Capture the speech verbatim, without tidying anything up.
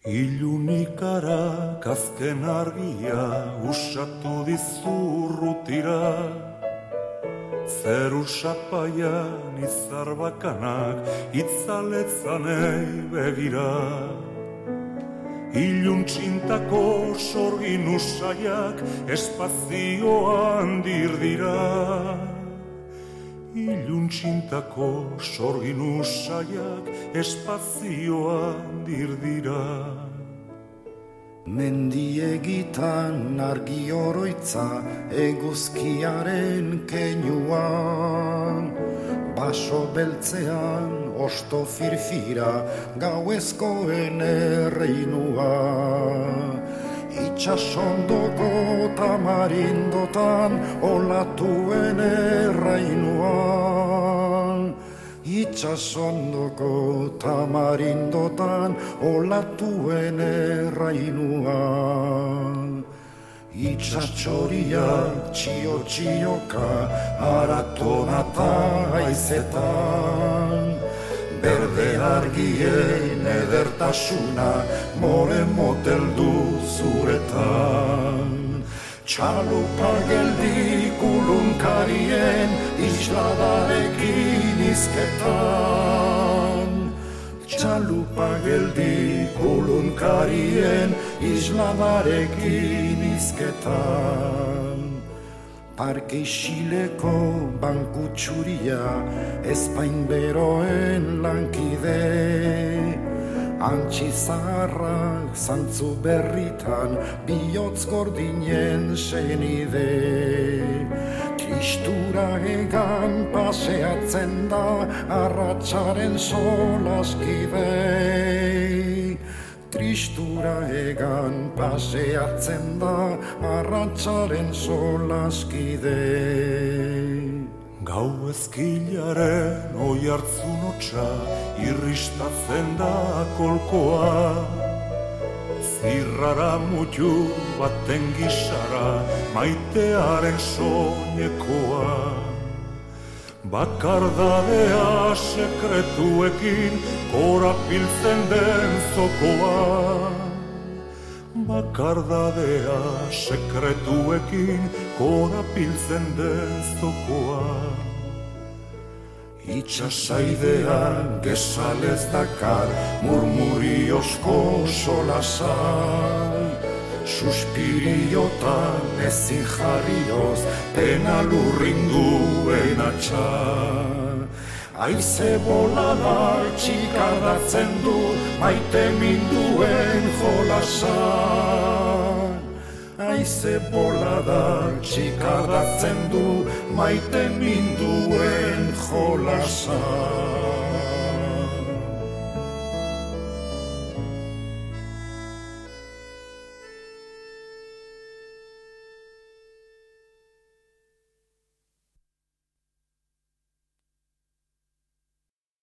Ilunikara azken argia usatu dizurrutira, zeru sapaian izar bakanak itzaletzanei begira. Iluntxintako sorgin usaiak espazioan dirdira. Iluntxintako sorgin usaiak espazioan dirdira. Mendiegitan argi oroitza eguzkiaren keinuan, baso beltzean osto firfira gauezkoen erreinua. Itxasondoko tamarindotan olatuen errainuan. Itxasondoko tamarindotan olatuen errainuan. Itxatxoria txio-txioka aratonata haizetan. Berde argien edertasuna more moteldu zuretan. Txalupa geldi kulunkarien isladarekin izketan. Txalupa geldi kulunkarien isladarekin izketan. Parke isileko banku txuria ezpain beroen lankide. Antxi zaharrak zantzu berritan bihotz gordinen senide. Tristura egan paseatzen da arratsaren solaskide. Tristura egan paseatzen da arratsaren solaskide. Gau ezkilaren oihartzun hotsa irristatzen da kolkoa. Zirrara mutu baten gisara maitearen soinekoa. Bakardadea sekretuekin korapiltzen den zokoa. Bakardadea sekretuekin korapiltzen den zokoa. Itxasaidean gezalez dakar murmuriozko solasan. Suspiriotan ezin jarrioz pena lurrinduen atxan. Aize bolada txikardatzen du maite minduen jolasan. Aize bolada txikardatzen du maite minduen jolasan.